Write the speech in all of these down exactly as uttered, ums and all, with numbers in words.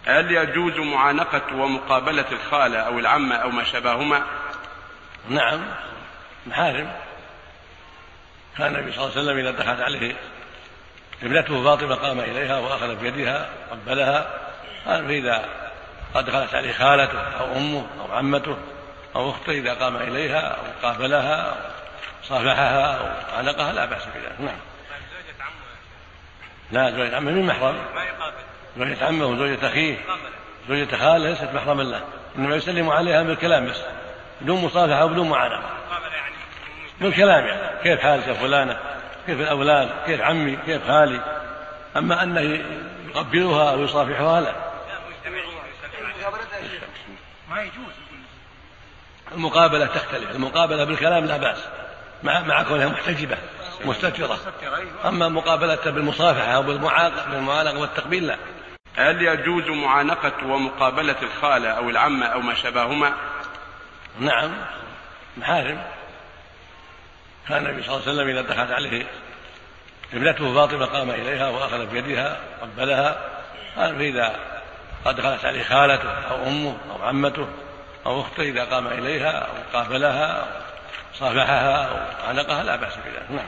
هل يجوز معانقة ومقابلة الخالة أو العمة أو ما شابههما؟ نعم، محارم. كان النبي صلى الله عليه وسلم إذا دخلت عليه ابنته فاطمة قام إليها وأخذ بيدها قبلها. فإذا دخلت عليه خالته أو أمه أو عمته أو أخته إذا قام إليها أو قابلها أو صافحها أو عانقها لا بأس بذلك. نعم. لا، زوجة عمه من محرم. زوجة عمه وزوجة أخيه زوجة خاله ليست محرما له، إنما يسلم عليها بالكلام بس بدون مصافحة وبدون معانقة، بالكلام يعني كيف حالك يا فلانة، كيف الأولاد، كيف عمي، كيف خالي. أما أنه يقبلها أو يصافحها لا. ما يجوز. المقابلة تختلف، المقابلة بالكلام لا بأس مع مع كونها محتجبة مستترة، أما مقابلة بالمصافحة أو بالمعانقة والتقبيل لا. هل يجوز معانقة ومقابلة الخالة أو العمة أو ما شابههما؟ نعم، محارم. كان النبي صلى الله عليه وسلم إذا دخلت عليه ابنته فاطمة قام إليها وأخذ بيدها قبلها. فإذا دخلت عليه خالته أو أمه أو عمته أو أخته إذا قام إليها أو قابلها أو صافحها أو عانقها لا بأس بذلك. نعم.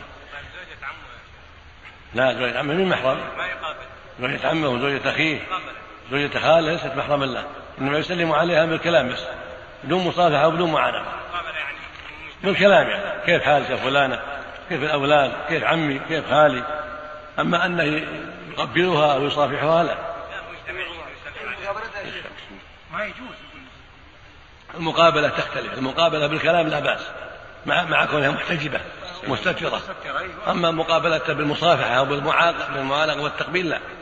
لا، زوجة عمه من محرم. زوجة عمه وزوجة أخيه زوجة خاله ليست محرما له، إنما يسلم عليها بالكلام بس بدون مصافحة وبدون معانقة، بالكلام يعني كيف حالك يا فلانة، كيف الأولاد، كيف عمي، كيف خالي. أما أنه يقبلها أو يصافحها لا. ما يجوز. المقابلة تختلف، المقابلة بالكلام لا بأس مع مع كونها محتجبة مستترة، أما مقابلة بالمصافحة أو بالمعانقة والتقبيل لا.